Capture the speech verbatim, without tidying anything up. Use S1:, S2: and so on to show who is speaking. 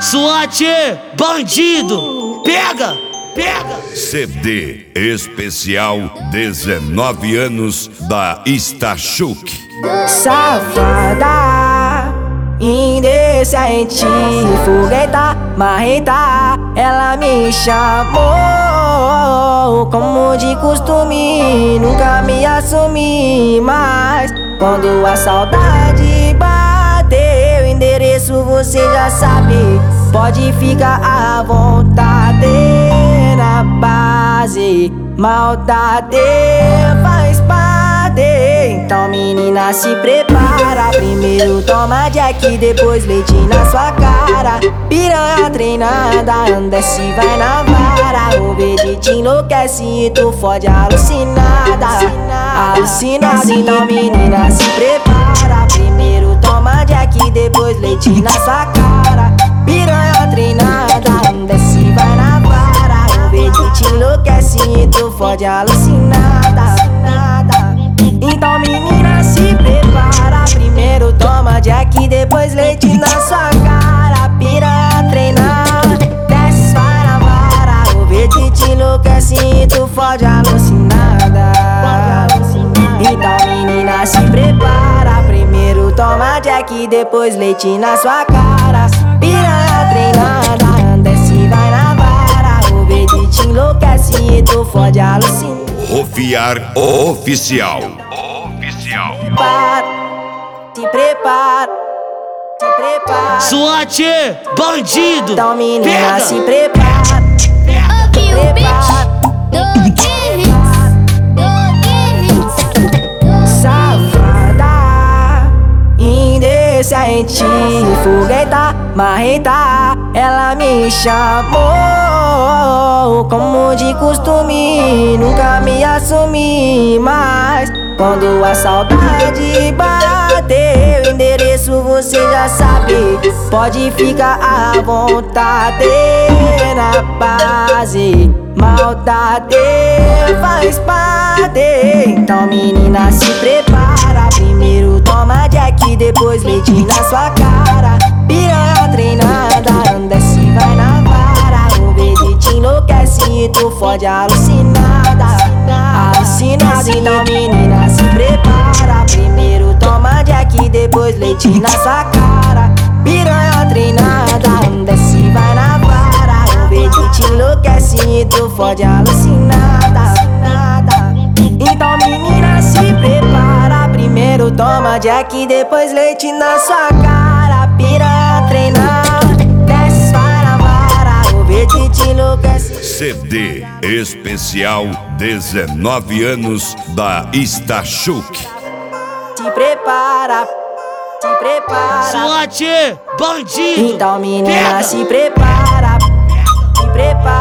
S1: SWAT, bandido, pega, pega.
S2: C D especial dezenove anos da Stachuk.
S3: Safada, indecente, fogueta, marreta, ela me chamou como de costume, nunca me assumi, mas quando a saudade bateu, endereço você já sabe, pode ficar à vontade. Na base, maldade faz parte, então menina se prepara. Primeiro toma Jack, depois leite na sua cara. Piranha treinada, desce e vai na vara. O verde te enlouquece e tu fode alucinada. Alucinada, então menina se prepara. Primeiro toma Jack, depois leite na sua cara. Piranha treinada, desce e vai na vara. O verde te enlouquece e tu fode alucinada. Então menina se prepara. Primeiro toma Jack, depois leite na sua cara. Piranha treinada, desce vai na vara. O verde te enlouquece e tu fode alucinada. Então menina se prepara. Primeiro toma Jack, depois leite na sua cara. Piranha treinada, desce vai na vara. O verde te enlouquece e tu fode alucinada.
S2: Rofiar Oficial. Oficial.
S3: Para, se prepara, se prepara.
S1: SWAT, bandido,
S3: Então menina
S1: pega,
S3: se prepara, se prepara. Safada, indecente, fogueta, marreta, ela me chamou como de costume, nunca me assumi, mas quando a saudade bateu, endereço você já sabe, pode ficar à vontade. Na base, maldade faz parte, então menina se prepara. Primeiro toma Jack, depois leite na sua cara. Piranha treinada, desce e vai na vara. O verde te enlouquece e tu fode alucinada. Alucinada, então menina se prepara. Primeiro toma Jack, depois leite na sua cara. Piranha treinada, desce e vai na vara. O verde te enlouquece e tu fode alucinada. Então menina se prepara. Primeiro toma Jack, depois leite na sua cara. Piranha treinada, desce vai na vara. O verde te enlouquece.
S2: C D especial dezenove anos da Stachuk.
S3: Se prepara, se prepara.
S1: SWAT, bandido,
S3: Então menina
S1: pega,
S3: se prepara, se prepara.